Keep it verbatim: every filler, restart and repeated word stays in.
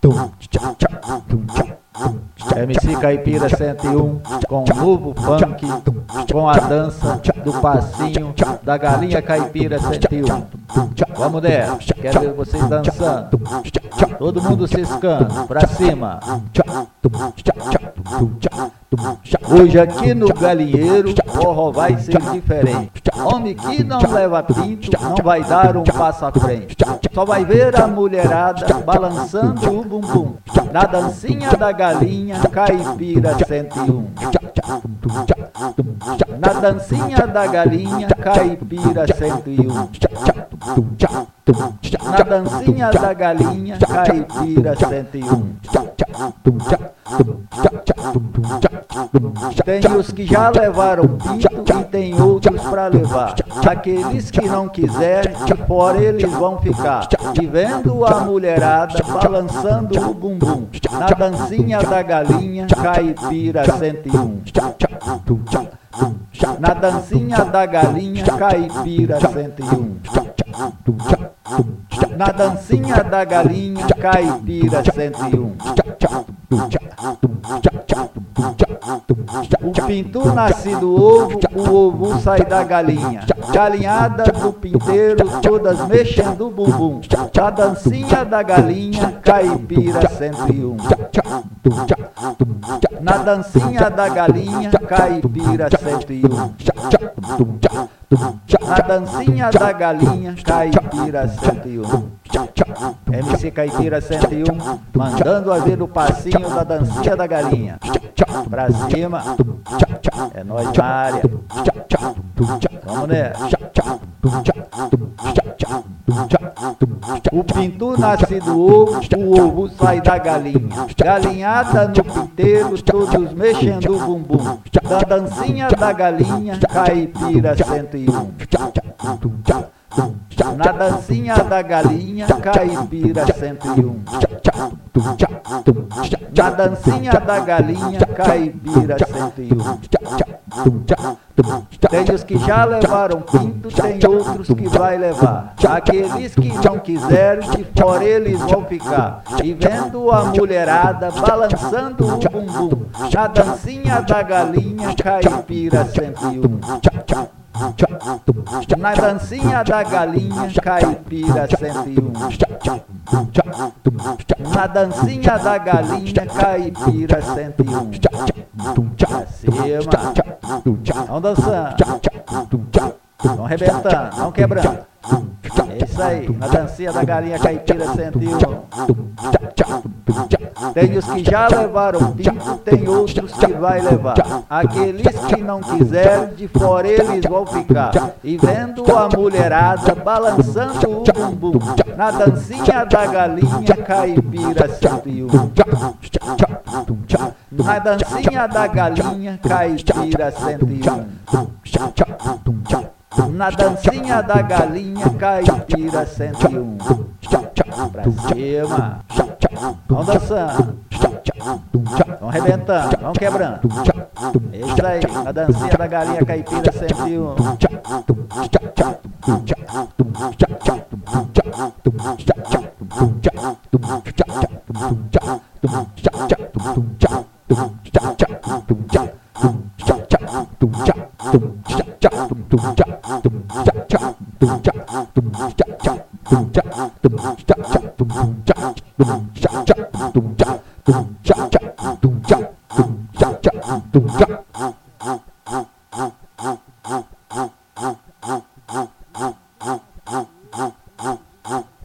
M C Caipira cento e um com o novo funk, com a dança do passinho da galinha caipira cento e um. Vamos nessa, quero ver vocês dançando. Todo mundo ciscando, pra cima. Hoje aqui no galinheiro, forró vai ser diferente. Homem que não leva pinto, não vai dar um passo à frente. Só vai ver a mulherada balançando o bumbum na dancinha da galinha caipira cento e um. Na dancinha da galinha caipira cento e um. Na dancinha da galinha caipira cento e um. Tem os que já levaram pinto e tem outros pra levar. Aqueles que não quiserem, de fora eles vão ficar. E vendo a mulherada balançando o bumbum na dancinha da galinha caipira cento e um. Na dancinha da galinha caipira cento e um. Na dancinha da galinha caipira cento e um. O pinto nasce do ovo, o ovo sai da galinha. Galinhada do pinteiro, todas mexendo o bumbum. Na dancinha da galinha caipira cento e um. Na dancinha da galinha caipira cento e um. Na dancinha da galinha caipira cento e um. M C Caipira cento e um, mandando a ver o passinho da dancinha da galinha. Pra cima, é nóis na área. Vamos nessa. O pinto nasce do ovo, o ovo sai da galinha. Galinhada no pinteiro, todos mexendo o bumbum. Da dancinha da galinha caipira cento e um. Na dancinha da galinha caipira cento e um. Na dancinha da galinha caipira cento e um. Tem os que já levaram pinto, tem outros que vai levar. Aqueles que não quiserem, de fora eles vão ficar. E vendo a mulherada balançando o bumbum na dancinha da galinha caipira cento e um. Na dancinha da galinha caipira cento e um. Na dancinha da galinha caipira cento e um. Pra cima. Vamos dançando. Vamos arrebentando, vamos quebrando. É isso aí, na dancinha da galinha caipira cento e um. Tem os que já levaram pinto, tem outros que vai levar. Aqueles que não quiserem, de fora eles vão ficar. E vendo a mulherada balançando o bumbum na dancinha da galinha caipira cento e um. Na dancinha da galinha caipira cento e um. Na dancinha da galinha caipira cento e um. Pra cima. Vamos dançando. Vamos arrebentando, vamos quebrando. É isso aí, na dancinha da galinha caipira cento e um. Huh?